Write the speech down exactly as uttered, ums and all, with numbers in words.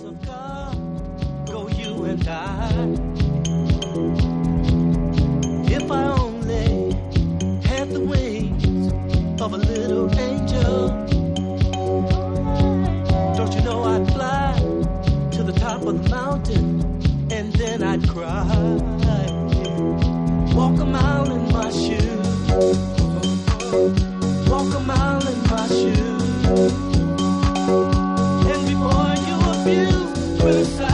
of God, go you and I. If I only had the wings of a little angel, don't you know I'd fly to the top of the mountain and then I'd cry. Walk a mile in my shoes, walk a mile in my shoes, and before you abuse, criticize.